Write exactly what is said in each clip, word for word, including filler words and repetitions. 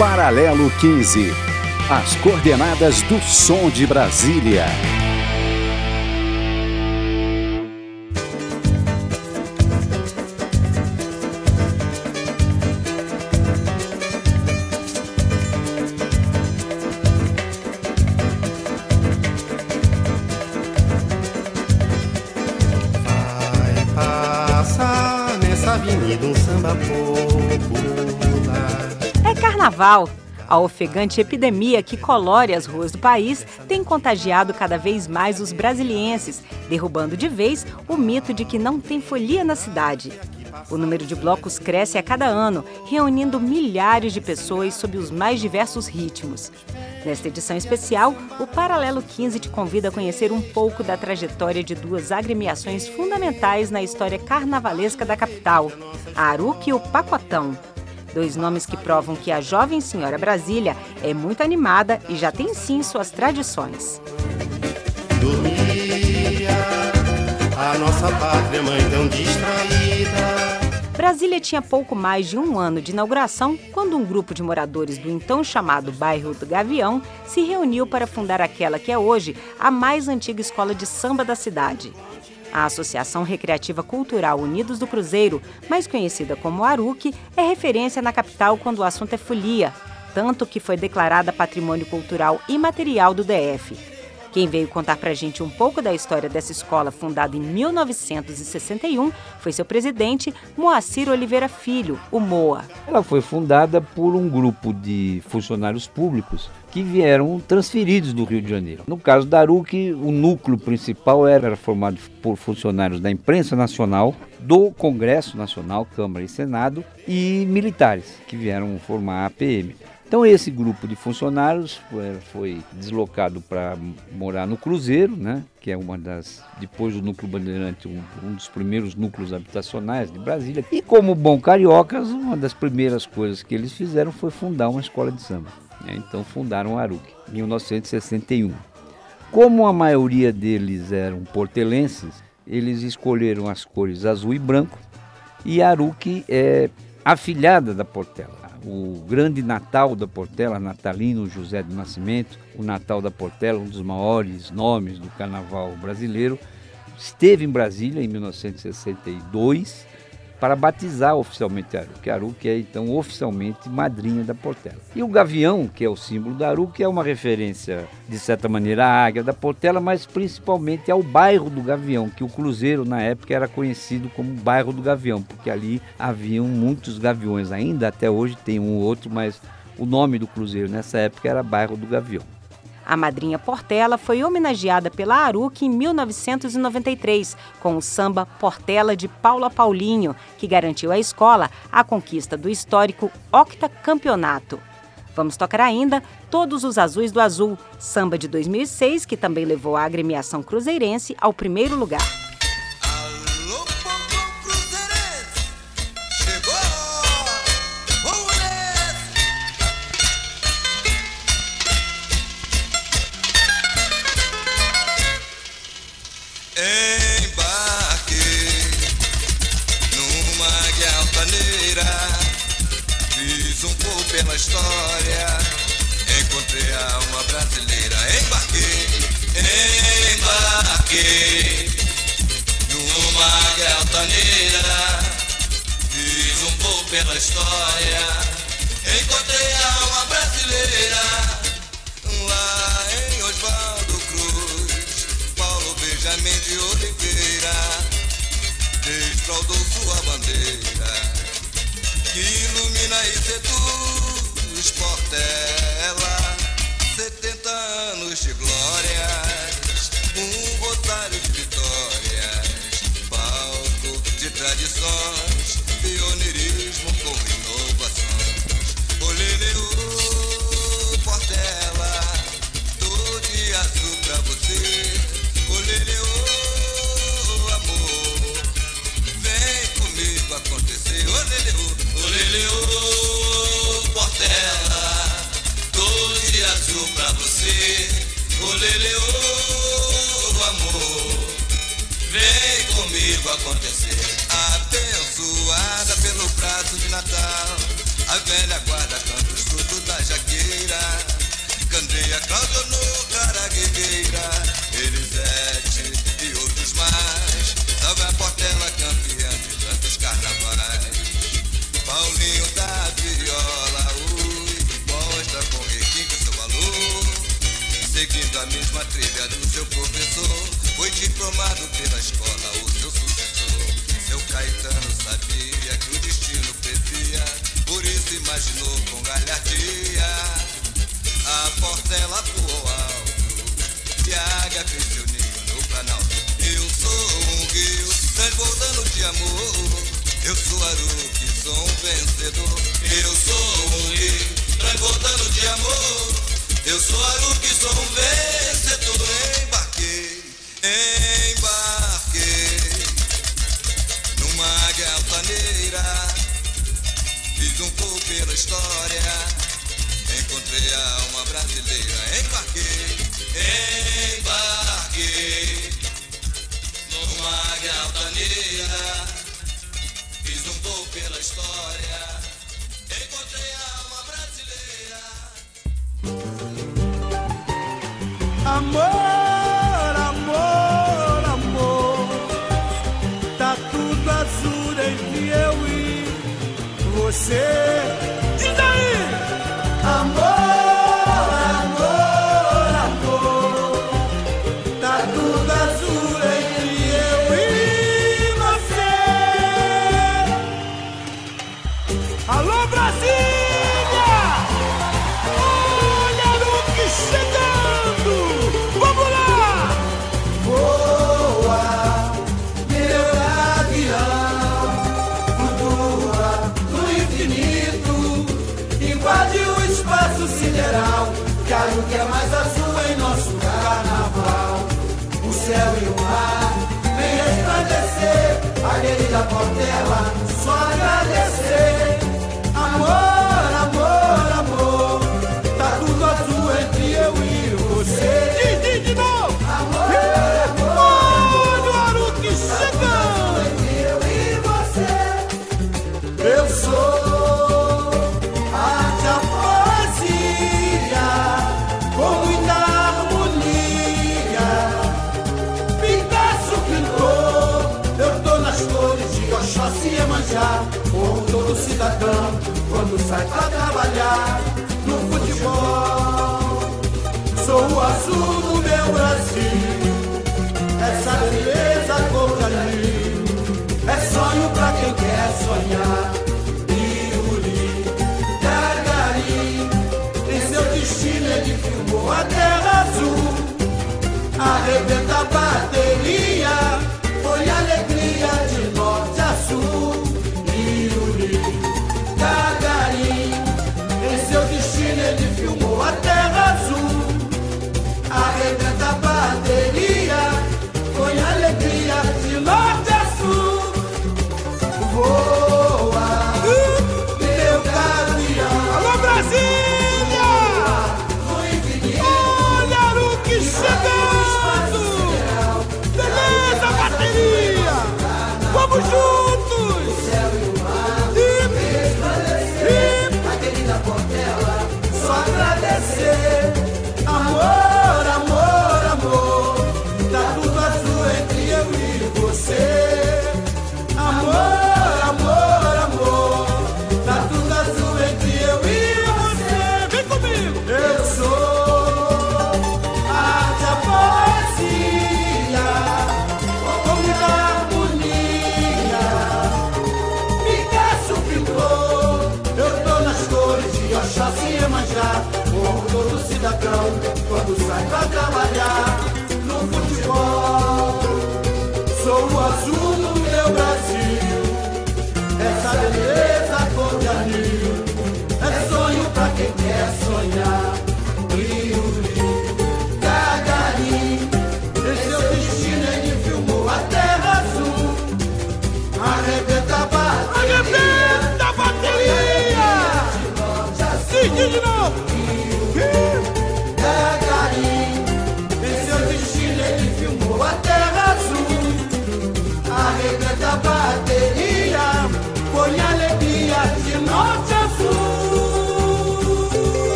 Paralelo quinze. As coordenadas do som de Brasília. Vai passar nessa avenida um samba popular. É carnaval. A ofegante epidemia que colore as ruas do país tem contagiado cada vez mais os brasilienses, derrubando de vez o mito de que não tem folia na cidade. O número de blocos cresce a cada ano, reunindo milhares de pessoas sob os mais diversos ritmos. Nesta edição especial, o Paralelo quinze te convida a conhecer um pouco da trajetória de duas agremiações fundamentais na história carnavalesca da capital, a Aruque e o Pacotão. Dois nomes que provam que a jovem senhora Brasília é muito animada e já tem sim suas tradições. Dormia a nossa pátria mãe tão distraída. Brasília tinha pouco mais de um ano de inauguração quando um grupo de moradores do então chamado Bairro do Gavião se reuniu para fundar aquela que é hoje a mais antiga escola de samba da cidade. A Associação Recreativa Cultural Unidos do Cruzeiro, mais conhecida como Aruque, é referência na capital quando o assunto é folia, tanto que foi declarada Patrimônio Cultural Imaterial do D F. Quem veio contar pra gente um pouco da história dessa escola fundada em mil novecentos e sessenta e um foi seu presidente, Moacir Oliveira Filho, o Moa. Ela foi fundada por um grupo de funcionários públicos que vieram transferidos do Rio de Janeiro. No caso da Aruque, o núcleo principal era formado por funcionários da Imprensa Nacional, do Congresso Nacional, Câmara e Senado, e militares, que vieram formar a A P M. Então esse grupo de funcionários foi deslocado para morar no Cruzeiro, né, que é uma das, depois do Núcleo Bandeirante, um, um dos primeiros núcleos habitacionais de Brasília. E como bom cariocas, uma das primeiras coisas que eles fizeram foi fundar uma escola de samba. Né? Então fundaram a Aruque, em mil novecentos e sessenta e um. Como a maioria deles eram portelenses, eles escolheram as cores azul e branco, e a Aruque é afilhada da Portela. O grande Natal da Portela, Natalino José do Nascimento, o Natal da Portela, um dos maiores nomes do carnaval brasileiro, esteve em Brasília em mil novecentos e sessenta e dois para batizar oficialmente a Aruque. A Aruque é então oficialmente madrinha da Portela. E o Gavião, que é o símbolo da Aruque, é uma referência de certa maneira à águia da Portela, mas principalmente ao bairro do Gavião, que o Cruzeiro na época era conhecido como bairro do Gavião, porque ali haviam muitos gaviões, ainda até hoje tem um ou outro, mas o nome do Cruzeiro nessa época era bairro do Gavião. A madrinha Portela foi homenageada pela Aruque em mil novecentos e noventa e três, com o samba Portela de Paula Paulinho, que garantiu à escola a conquista do histórico octacampeonato. Vamos tocar ainda Todos os Azuis do Azul, samba de dois mil e seis, que também levou a agremiação cruzeirense ao primeiro lugar. Fiz um pouco pela história, encontrei a alma brasileira. Embarquei, embarquei numa águia altaneira. Fiz um pouco pela história, encontrei a alma brasileira. Lá em Oswaldo Cruz, Paulo Benjamin de Oliveira desfraudou sua bandeira, que ilumina e seduz Portela. Setenta anos de glórias, um rosário de vitórias, palco de tradições, pioneirismo com inovações. Oleleu, Portela, tô de azul pra você. Oleleu, amor, vem comigo acontecer. Oleleu, oleleu, Portela, tô de azul pra você. Oleleu, amor, vem comigo acontecer. Abençoada pelo prazo de Natal, a velha guarda canta o escudo da Maria Claudionor, Caragueira, Elisete e outros mais. Salve a Portela, campeã de tantos carnavais. Paulinho da viola, ui, mostra com requinte seu valor. Seguindo a mesma trilha do seu professor, foi diplomado pela escola o seu sucessor. Seu Caetano sabia que o destino previa, por isso imaginou com galhardia. A Portela voou alto e a águia fez seu ninho no Planalto. Eu sou um rio transbordando de amor, eu sou Aruque, sou um vencedor. Eu sou um rio transbordando de amor, eu sou Aruque, sou um vencedor. Embarquei, embarquei numa águia altaneira, fiz um voo pela história, encontrei a alma brasileira. Embarquei, embarquei numa águia altaneira, fiz um voo pela história, encontrei a alma brasileira. Amor, amor, amor, tá tudo azul entre eu e você. Diz aí! Amor, amor, amor, tá tudo azul entre eu e você. Alô, Brasília! Olha o que chegando! Vamos lá! Voa, meu gavião, flutua no infinito, invade o espaço sideral, que a lua é mais azul em nosso carnaval. O céu e o mar vem resplandecer, a querida Portela, só agradecer. Amor, amor, amor, tá tudo azul entre eu e você. Diz, diz de novo! Amor, amor, olha o Aruque chegando! Entre eu e você. Eu sou arte, a poesia, com muita harmonia. Picasso pintou, eu tô nas cores de Oxóssi e Iemanjá. Como todo cidadão, quando sai pra trabalhar no futebol, sou o azul do meu Brasil. Essa beleza cor de anil é sonho pra quem quer sonhar. Iuri, Gagari, em seu destino ele filmou a terra azul. Arrebenta a bateria, foi alegria de norte a sul. Iuri, Gagari, em seu destino ele filmou a terra azul. Arrebenta a bateria, foi alegria de norte a sul. Voa, meu gavião. Alô, Brasília! No infinito, olha o que chegando!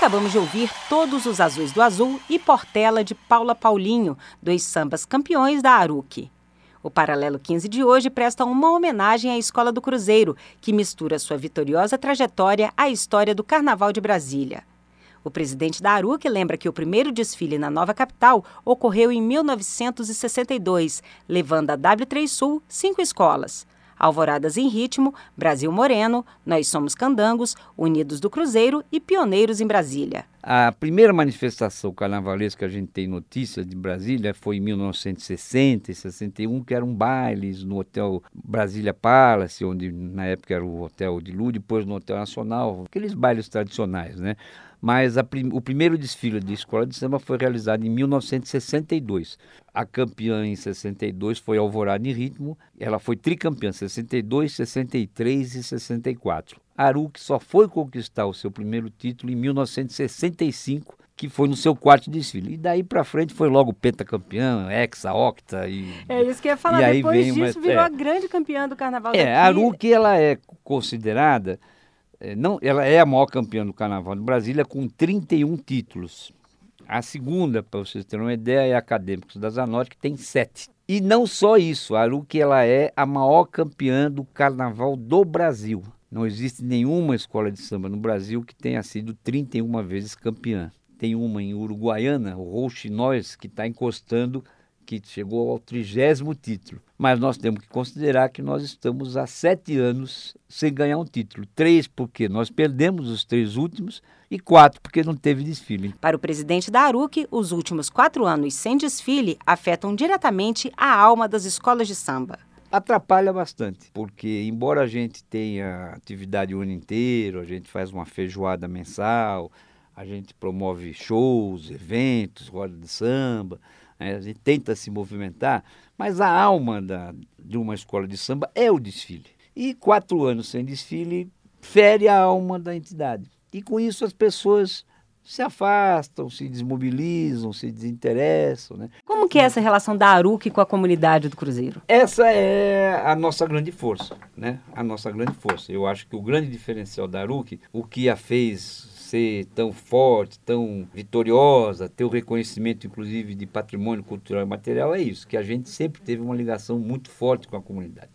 Acabamos de ouvir Todos os Azuis do Azul e Portela, de Paula Paulinho, dois sambas campeões da Aruc. O Paralelo quinze de hoje presta uma homenagem à Escola do Cruzeiro, que mistura sua vitoriosa trajetória à história do Carnaval de Brasília. O presidente da Aruc lembra que o primeiro desfile na nova capital ocorreu em mil novecentos e sessenta e dois, levando a W três Sul cinco escolas: Alvoradas em Ritmo, Brasil Moreno, Nós Somos Candangos, Unidos do Cruzeiro e Pioneiros em Brasília. A primeira manifestação carnavalesca que a gente tem notícia de Brasília foi em mil novecentos e sessenta e sessenta e um, que eram bailes no Hotel Brasília Palace, onde na época era o Hotel de Lu, depois no Hotel Nacional, aqueles bailes tradicionais, né? Mas a prim- o primeiro desfile de escola de samba foi realizado em mil novecentos e sessenta e dois. A campeã em sessenta e dois foi Alvorada em Ritmo. Ela foi tricampeã, sessenta e dois, sessenta e três e sessenta e quatro. A Aruc só foi conquistar o seu primeiro título em mil novecentos e sessenta e cinco, que foi no seu quarto desfile. E daí para frente foi logo pentacampeã, hexa, octa. E, é isso que eu ia falar, e aí depois disso uma, virou é, a grande campeã do Carnaval é, daqui. A Aruc, ela é considerada... É, não, ela é a maior campeã do Carnaval de Brasília, com trinta e um títulos. A segunda, para vocês terem uma ideia, é a Acadêmicos da Zanotti, que tem sete. E não só isso, a Aruc, ela é a maior campeã do Carnaval do Brasil. Não existe nenhuma escola de samba no Brasil que tenha sido trinta e uma vezes campeã. Tem uma em Uruguaiana, o Rouxinóis, que está encostando, que chegou ao trigésimo título. Mas nós temos que considerar que nós estamos há sete anos sem ganhar um título. Três porque nós perdemos os três últimos e quatro porque não teve desfile. Para o presidente da Aruc, os últimos quatro anos sem desfile afetam diretamente a alma das escolas de samba. Atrapalha bastante, porque embora a gente tenha atividade o ano inteiro, a gente faz uma feijoada mensal, a gente promove shows, eventos, roda de samba, né? A gente tenta se movimentar, mas a alma da, de uma escola de samba é o desfile. E quatro anos sem desfile fere a alma da entidade. E com isso as pessoas se afastam, se desmobilizam, se desinteressam, né? Como que é essa relação da Aruc com a comunidade do Cruzeiro? Essa é a nossa grande força, né? A nossa grande força. Eu acho que o grande diferencial da Aruc, o que a fez ser tão forte, tão vitoriosa, ter o reconhecimento, inclusive, de patrimônio cultural e material, é isso, que a gente sempre teve uma ligação muito forte com a comunidade.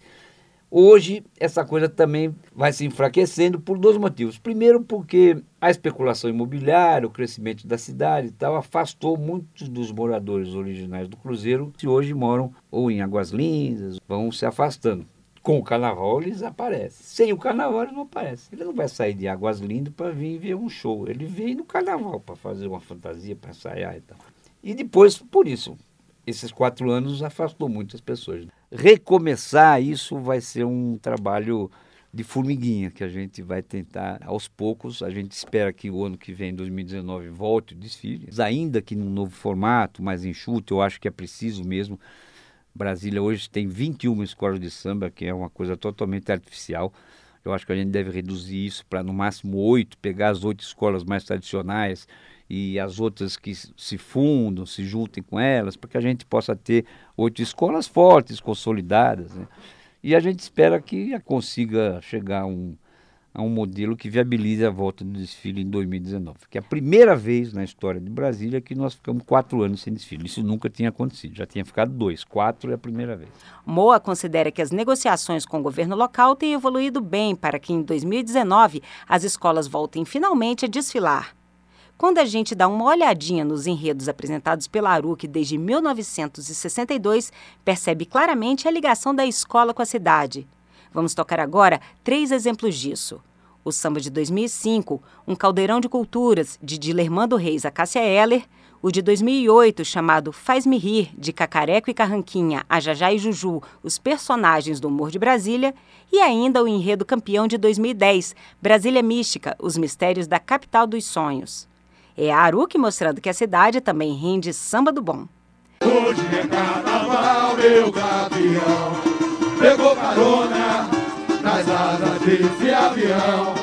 Hoje, essa coisa também vai se enfraquecendo por dois motivos. Primeiro, porque a especulação imobiliária, o crescimento da cidade e tal, afastou muitos dos moradores originais do Cruzeiro, que hoje moram ou em Águas Lindas, vão se afastando. Com o Carnaval eles aparecem. Sem o Carnaval eles não aparecem. Ele não vai sair de Águas Lindas para vir ver um show. Ele vem no Carnaval para fazer uma fantasia, para ensaiar e tal. E depois, por isso, esses quatro anos afastou muitas pessoas. Recomeçar isso vai ser um trabalho de formiguinha, que a gente vai tentar aos poucos. A gente espera que o ano que vem, dois mil e dezenove, volte o desfile. Ainda que num novo formato, mais enxuto, eu acho que é preciso mesmo. Brasília hoje tem vinte e uma escolas de samba, que é uma coisa totalmente artificial. Eu acho que a gente deve reduzir isso para no máximo oito, pegar as oito escolas mais tradicionais e as outras que se fundam, se juntem com elas, para que a gente possa ter oito escolas fortes, consolidadas, né? E a gente espera que consiga chegar a um, a um modelo que viabilize a volta do desfile em dois mil e dezenove, que é a primeira vez na história de Brasília que nós ficamos quatro anos sem desfile. Isso nunca tinha acontecido, já tinha ficado dois, quatro é a primeira vez. Moa considera que as negociações com o governo local têm evoluído bem para que em dois mil e dezenove as escolas voltem finalmente a desfilar. Quando a gente dá uma olhadinha nos enredos apresentados pela Aruc desde mil novecentos e sessenta e dois, percebe claramente a ligação da escola com a cidade. Vamos tocar agora três exemplos disso. O samba de dois mil e cinco, Um Caldeirão de Culturas, de Dilermando Reis a Cássia Eller. O de dois mil e oito, chamado Faz-me Rir, de Cacareco e Carranquinha a Jajá e Juju, os personagens do humor de Brasília. E ainda o enredo campeão de dois mil e dez, Brasília Mística, os mistérios da capital dos sonhos. É a Aruc mostrando que a cidade também rende samba do bom. Hoje é carnaval, meu gavião pegou carona nas asas desse avião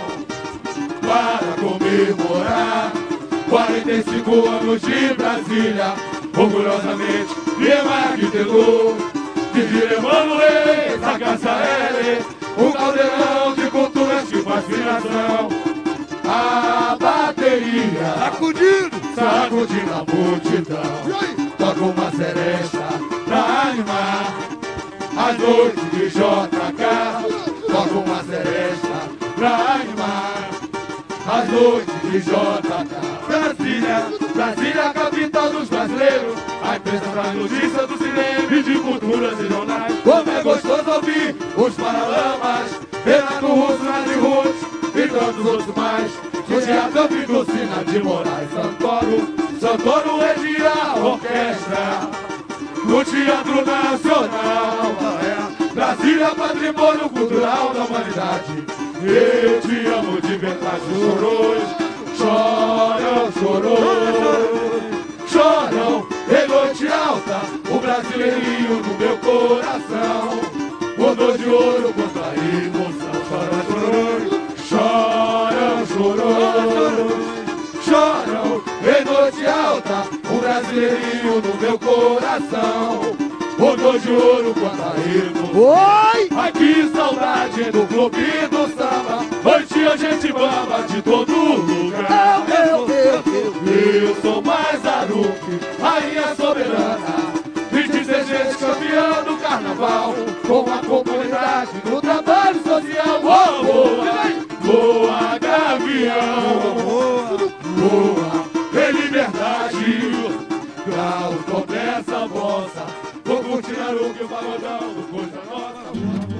para comemorar quarenta e cinco anos de Brasília. Orgulhosamente, Viema que pegou de Dilermando Reis a Cássia Eller, um caldeirão de culturas de fascinação. A bateria Brasília, sacudindo, sacudindo a multidão. Toca uma seresta pra animar as noites de J K. Toca uma seresta pra animar as noites de J K. Brasília, Brasília, capital dos brasileiros. A imprensa traz notícia do cinema e de culturas e jornais. Como é gostoso ouvir os paralamas, Renato Russo, Nazi Roots e tantos outros mais. No teatro Vitor Sina de Moraes, Santoro, Santoro regia a orquestra. No Teatro Nacional, é Brasília, patrimônio cultural da humanidade. Eu te amo de verdade, chorou, choram, chorou, choram, em noite alta, o brasileirinho no meu coração. Bordou de ouro contra a emoção, choram, chorou, choram, chorou, choram, em noite alta, o brasileirinho no meu coração. Bordou de ouro contra a emoção. Oi! Ai, que saudade do clube do samba, noite a gente bamba de todo lugar. Eu, eu, eu, eu, eu sou mais Aruque, rainha soberana, e de ser gente campeã do carnaval, com a comunidade no trabalho social. Boa, boa, boa, gavião, boa, em liberdade, grau, começa a moça. Vou curtir Aruque, o pagodão do Coisa Nossa.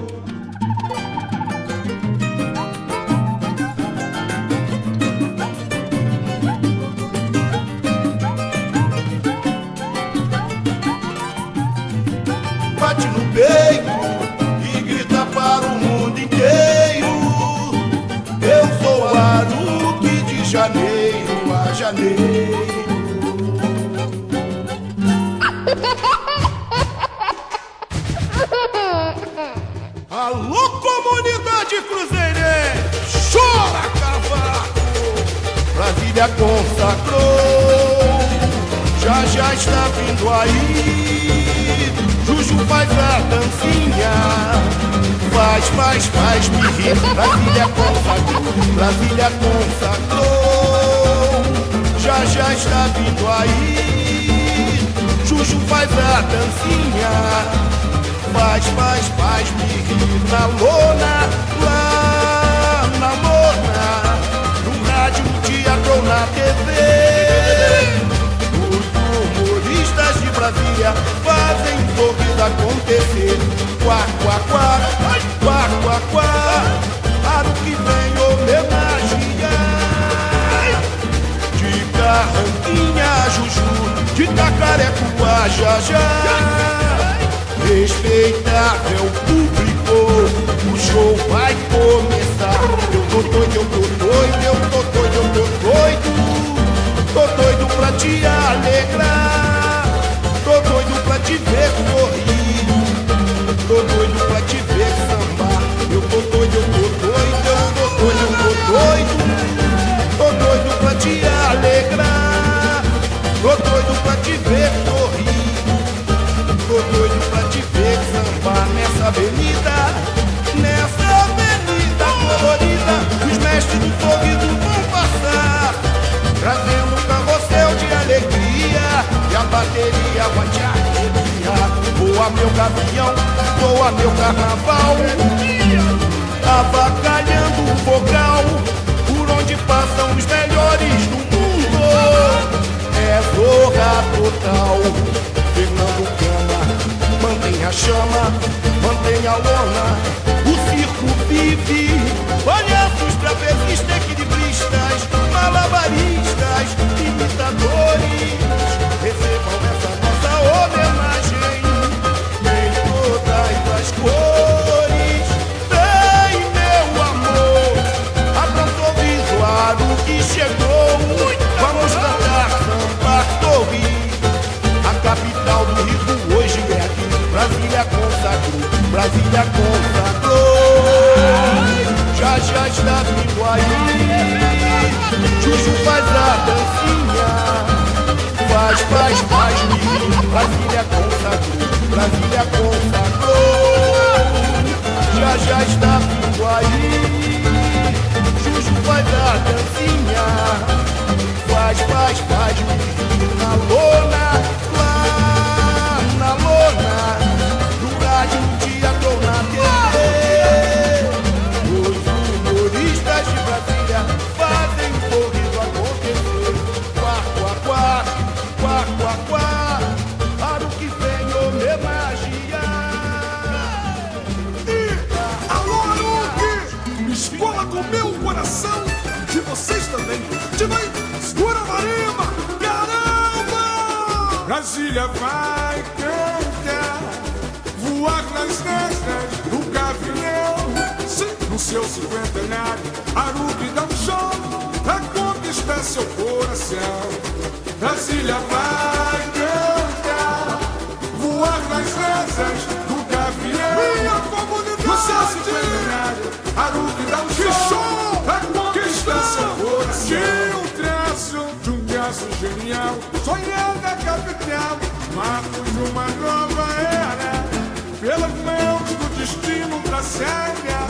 Bate no peito e grita para o mundo inteiro. Eu sou Aruque de janeiro a janeiro. Alô, comunidade cruzeirense, chora cavaco. Brasília consagrou, já já está vindo aí. Juju faz a dancinha, faz, faz, faz me rir. Brasília consagrou, Brasília consagrou, já já está vindo aí. Juju faz a dancinha, faz, faz, faz me rir. Na lona, lá na lona, no rádio, no teatro ou na T V. Os humoristas de Brasília fazem sorriso acontecer. Quá, quá, quá, quá, quá, quá. Aruque vem homenagear. De Carranquinha, Juju, de Tacarecuá, já já. Respeitável público, o show vai começar. Eu tô doido, eu tô doido, eu tô doido, eu tô doido. Tô doido pra te alegrar, tô doido pra te ver sorrir, tô doido pra te ver sambar. Eu tô doido, eu tô doido, eu tô doido, eu tô doido. Tô doido pra te alegrar, tô doido pra te ver sorrir, tô doido pra te ver sambar nessa avenida, nessa avenida colorida. Os mestres do sorriso vão passar, trazendo um carrossel de alegria, e a bateria vai te arrepiar. Voa meu gavião, voa meu carnaval, avacalhando o vogal, por onde passam os melhores do mundo. É zorra total. Fernando Gama, mantém a chama, mantém a lona, o circo vive. Palhaços, trapezistas, equilibristas, malabaristas, imitadores, recebam essa nossa homenagem em todas as cores. Vem, meu amor, abra um sorriso, Aruque chegou. Vamos cantar, samba, sorrir. A capital do riso hoje é aqui. Brasília consagrou, Brasília consagrou, já já está vindo aí. Juju faz a dancinha, faz, faz, faz me. Brasília consagrou, Brasília consagrou, já já está vindo aí. Juju faz a dancinha, faz Brasília vai cantar, voar nas asas do gavião. Sim, no seu cinquentenário, Aruque dá um show pra conquistar seu coração. Brasília vai cantar, voar nas asas do gavião. Minha comunidade, no seu cinquentenário, Aruque dá um show pra conquistar seu coração. De um traço, de um traço genial, sonhando a capital, marcos de uma nova era, pelas mãos do destino traçada,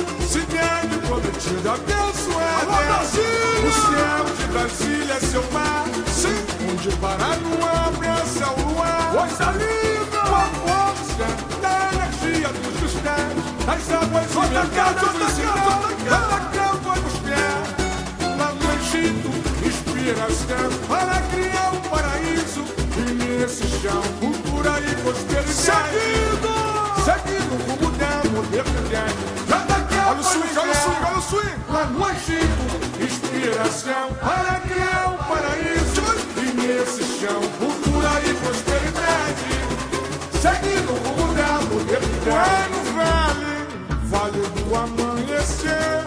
cidade prometida, abençoada. O céu de Brasília é seu mar, sim, onde parar não abraça o luar. Coisa linda, com a força da energia dos cristais, as águas imediatas do cidade, cada campo vai buscar. Lá no Egito, inspiração para criar um paraíso. E nesse chão, cultura e prosperidade. Seguindo, seguindo o rumo da modernidade. Cada campo olha o swing, olha o swing, olha o swing. Lá no Egito, inspiração para criar um paraíso. E nesse chão, cultura e prosperidade. Seguindo o rumo da modernidade. Lá no vale, vale do amanhecer,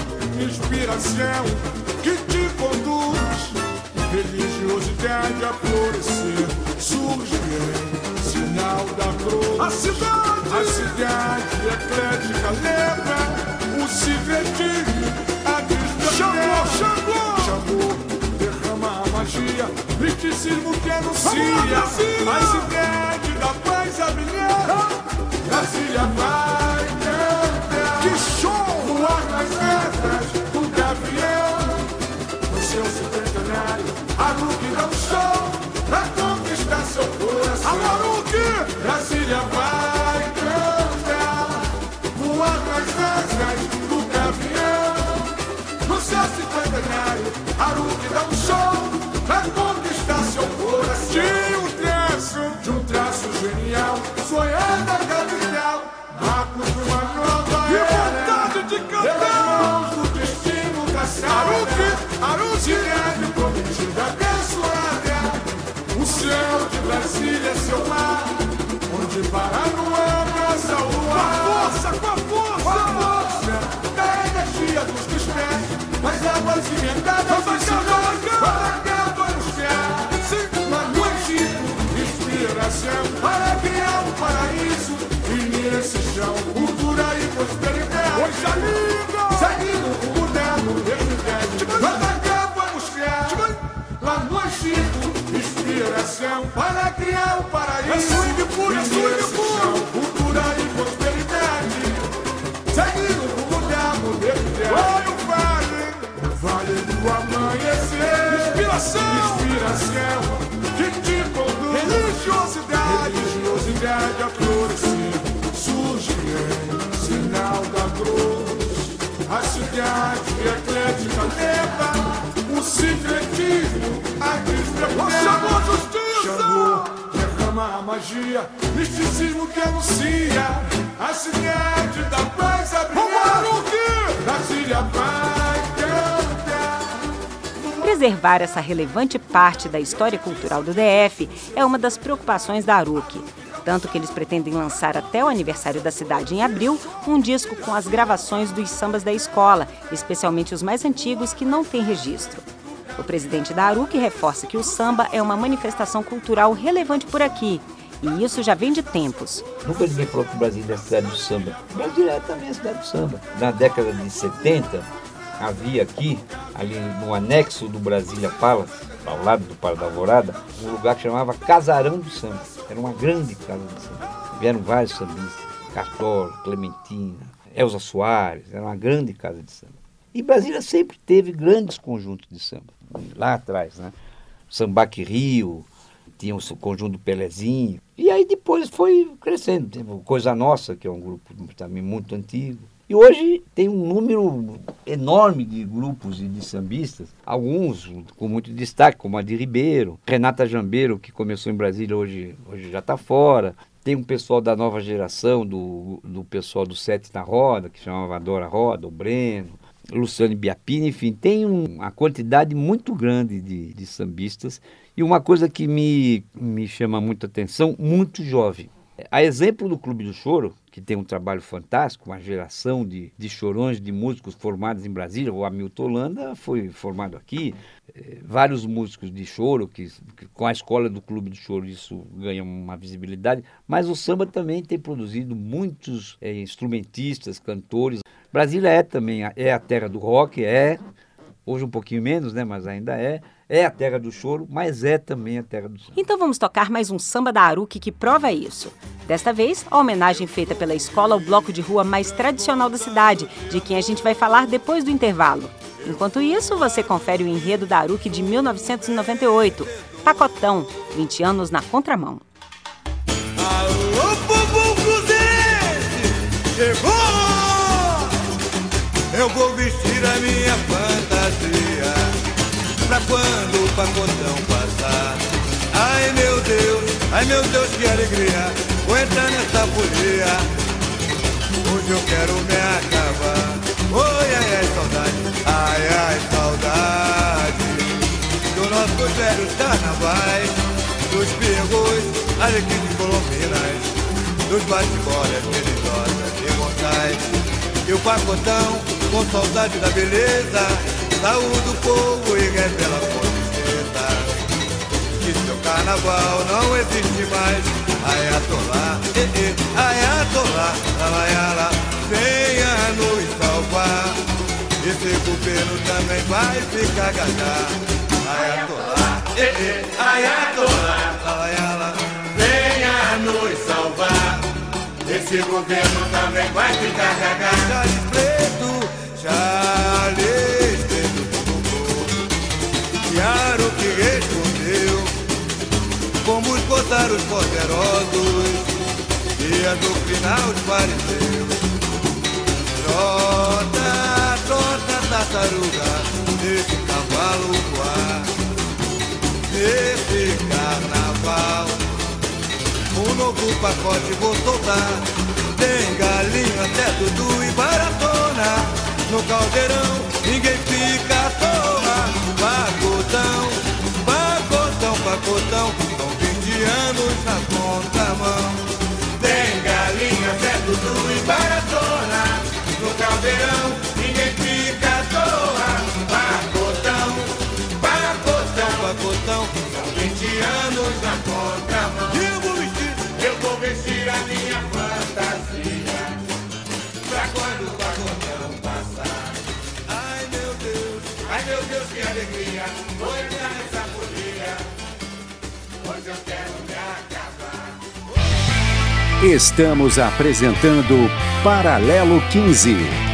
inspiração que te conduz, religiosidade a florescer, surge em sinal da cruz. A cidade, a cidade eclética leva o segredinho a despertar. Chamou, chamou, derrama a magia, misticismo que anuncia a cidade da paz a brilhar. Brasília vai cantar, que show, voar nas asas do gavião. No seu cinquentenário, Aruque dá um show pra conquistar seu coração. Aruque! Brasília vai cantar, voar nas asas do gavião. No seu cinquentenário, Aruque dá um show pra conquistar seu coração. De um traço, de um traço genial, sonhando a capital, marcos de uma nova era. Que vontade de cantar! Pelas mãos do destino traçado. Aruque! Aruque! Cidade prometida, abençoada. O céu de Brasília é seu mar, onde parar não abraça o luar. Com a força, com a força! Com a força da energia dos cristais, mas águas emendadas do cidade, para cá vai no céu. Sim, lá no Egito, inspiração para criar um paraíso. E nesse chão, cultura e prosperidade. Coisa linda! Seguindo o rumo da modernidade. Para cá vai buscar, lá no Egito, inspiração para criar um paraíso. É swing puro, é swing puro. Cultura e prosperidade. Seguindo o rumo da modernidade. Olha o vale, o vale do amanhecer. Inspiração, inspiração que te conduz. Religiosidade, religiosidade a florescer. Surge em sinal da cruz. A cidade eclética leva o secretismo a despertar. Chamou a justiça! Chamou, derrama a magia, misticismo que anuncia a cidade da paz a brilhar. Brasília vai cantar. Preservar essa relevante parte da história cultural do D F é uma das preocupações da Aruque. Tanto que eles pretendem lançar até o aniversário da cidade em abril um disco com as gravações dos sambas da escola, especialmente os mais antigos que não têm registro. O presidente da Aruque reforça que o samba é uma manifestação cultural relevante por aqui, e isso já vem de tempos. Nunca ninguém falou que o Brasil é a cidade do samba. O Brasil é também a cidade do samba. Na década de setenta, havia aqui, ali no anexo do Brasília Palace, ao lado do Parque da Alvorada, um lugar que chamava Casarão do Samba. Era uma grande casa de samba. Vieram vários sambistas, Cartola, Clementina, Elza Soares, era uma grande casa de samba. E Brasília sempre teve grandes conjuntos de samba, lá atrás, né? Sambaque Rio, tinha o conjunto do Pelezinho, e aí depois foi crescendo. Teve o Coisa Nossa, que é um grupo também muito antigo. E hoje tem um número enorme de grupos e de sambistas, alguns com muito destaque, como a de Ribeiro, Renata Jambeiro, que começou em Brasília, hoje, hoje já está fora. Tem um pessoal da nova geração, do, do pessoal do Sete na Roda, que chamava Dora Roda, o Breno. Luciane Biapini, enfim, tem um, uma quantidade muito grande de, de sambistas. E uma coisa que me, me chama muita atenção, muito jovem. A exemplo do Clube do Choro, que tem um trabalho fantástico, uma geração de, de chorões, de músicos formados em Brasília. O Hamilton Holanda foi formado aqui, eh, vários músicos de choro, que, que com a escola do Clube do Choro isso ganha uma visibilidade, mas o samba também tem produzido muitos eh, instrumentistas, cantores. Brasília é também, é a terra do rock, é, hoje um pouquinho menos, né, mas ainda é. É a terra do choro, mas é também a terra do samba. Então vamos tocar mais um samba da Aruque que prova isso. Desta vez, a homenagem feita pela escola ao bloco de rua mais tradicional da cidade, de quem a gente vai falar depois do intervalo. Enquanto isso, você confere o enredo da Aruque de mil novecentos e noventa e oito, Pacotão, vinte anos na contramão. Alô, povo cruzeirense, chegou! Eu vou vestir a minha fantasia pra quando o pacotão passar. Ai meu Deus, ai meu Deus, que alegria, vou entrar nessa folia. Hoje eu quero me acabar. Oi, ai, ai, saudade, ai, ai, saudade dos nossos velhos carnavais, dos pingos, alegrias colombinas, dos bate-bolas melindosas e mortais. E o pacotão, com saudade da beleza, saúde do povo e revela com tristeza que seu carnaval não existe mais. Ayatollah, eh, eh, Ayatollah, Ayala, venha nos salvar. Esse governo também vai ficar gagá. Ayatollah, eh, eh, Ayatollah, Ayala, venha nos salvar. Esse governo também vai ficar gagá. Charles Preto, Charles Preto, Claro que respondeu, vamos botar os poderosos e adotrinar os fariseus. Trota, trota, tartaruga, nesse cavalo voar, nesse carnaval. Um novo pacote vou soltar, tem galinha, até tudo e baratona. No caldeirão ninguém fica à toa. Pacotão, pacotão, pacotão, são vinte anos na contramão. Tem galinha, Zé Dudu e baratona. No caldeirão ninguém fica à toa. Pacotão, pacotão, pacotão, são vinte anos na contramão. Eu vou vestir, eu vou vestir a minha fantasia pra quando o pacotão passar. Ai meu Deus, ai meu Deus, que alegria, vou entrar nessa folia. Hoje eu quero me acabar. Estamos apresentando Paralelo quinze.